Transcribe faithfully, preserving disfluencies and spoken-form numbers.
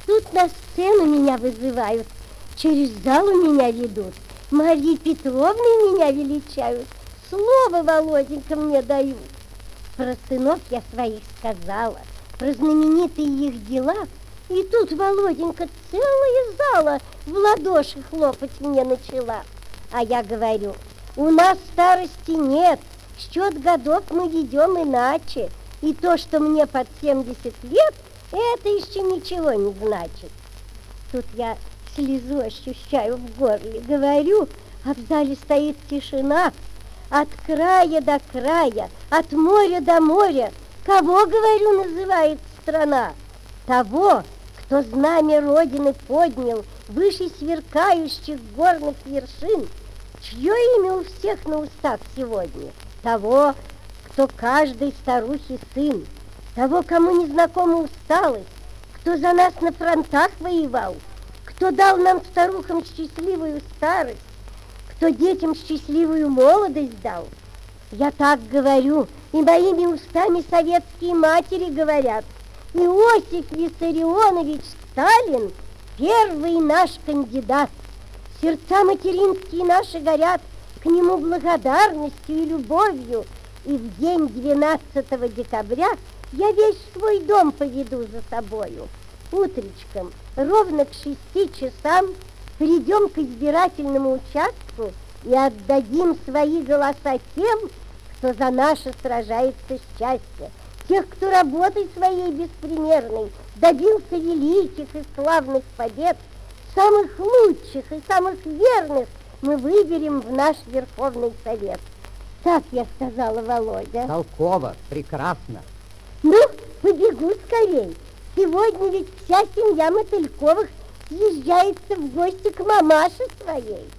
Тут на сцену меня вызывают, через залу меня ведут, Марьей Петровной меня величают, слово, Володенька, мне дают. Про сынов я своих сказала, про знаменитые их дела, и тут, Володенька, целая зала в ладоши хлопать мне начала. А я говорю, у нас старости нет, счет годов мы ведем иначе, и то, что мне под семьдесят лет, это еще ничего не значит. Тут я слезу ощущаю в горле, говорю, а в зале стоит тишина. От края до края, от моря до моря, кого, говорю, называет страна? Того, кто знамя Родины поднял выше сверкающих горных вершин, чье имя у всех на устах сегодня? Того, кто каждой старухи сын, того, кому не знакома усталость, кто за нас на фронтах воевал, кто дал нам, старухам, счастливую старость, кто детям счастливую молодость дал. Я так говорю, и моими устами советские матери говорят. Иосиф Виссарионович Сталин – первый наш кандидат. Сердца материнские наши горят к нему благодарностью и любовью. И в день двенадцатого декабря я весь свой дом поведу за собою. Утречком, ровно к шести часам, придем к избирательному участку и отдадим свои голоса тем, кто за наше сражается счастье, тех, кто работой своей беспримерной добился великих и славных побед, самых лучших и самых верных мы выберем в наш Верховный Совет. Так я сказала, Володя. Толково, прекрасно. Ну, побегу скорей. Сегодня ведь вся семья Мотыльковых съезжается в гости к мамаше своей.